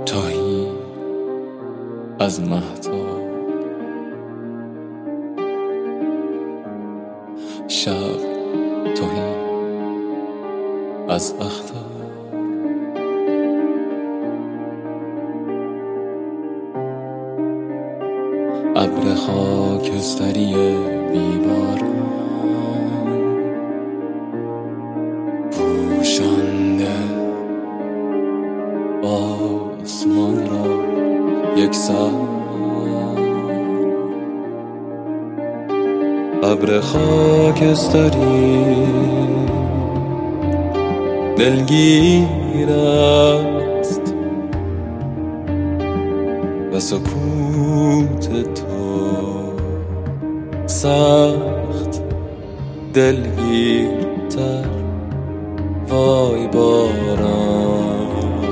تاهی از مهتاب، شب تاهی از اختر. ابر خاکستری بیباران پوشانده آسمان را یکسر. ابر خاکستری دلگیر است و سکوت تو سخت دلگیرتر. وای باران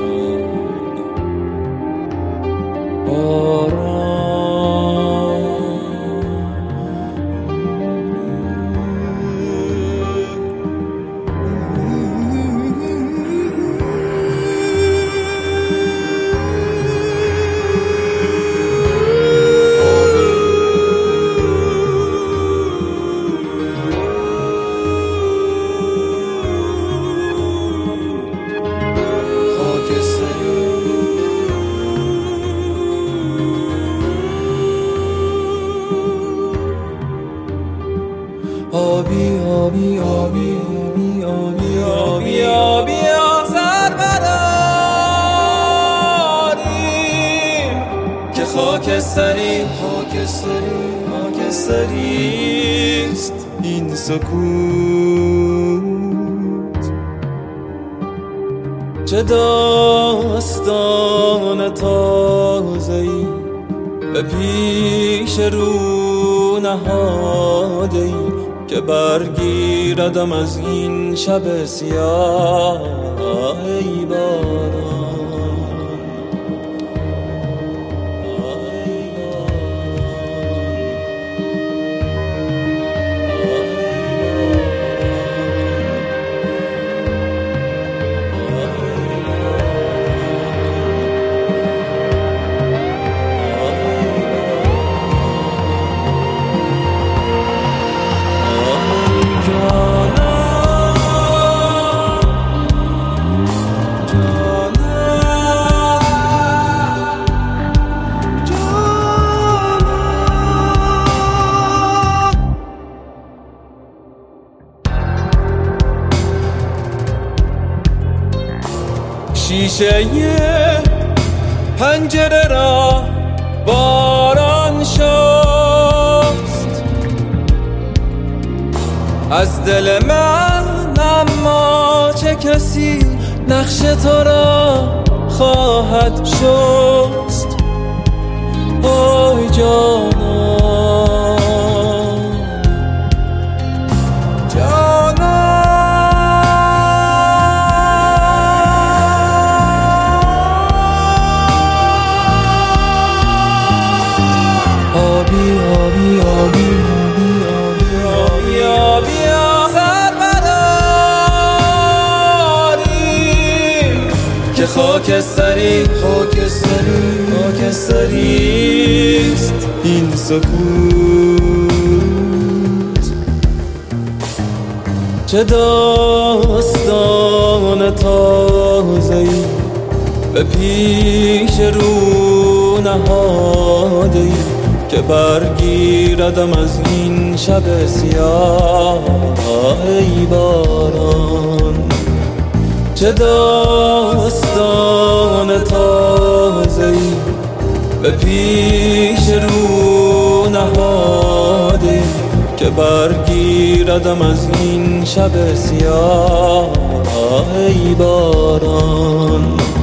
باران آبی آبی آبی آبی آبی آبی آبی سر براریم که خاکستری خاکستری خاکستریست این سکوت. چه داستان تازه‌ای به پیش رو نهاده‌ای که برگیردم از این شب سیاه. ای باران شیشه پنجره را باران شست از دل من، اما چه کسی نقش تو را خواهد شست. آی جانان جانان آبی آبی آبی آبی آبی سر براریم که خاکستری خاکستری خاکستریست این سکوت. چه داستان تازه‌ای به پیش رو نهاده‌ای که برگیردم از این شب سیاه. ای باران چه داستان تازه‌ای به پیش رو نهاده‌ای که برگیردم از این شب سیاه. ای باران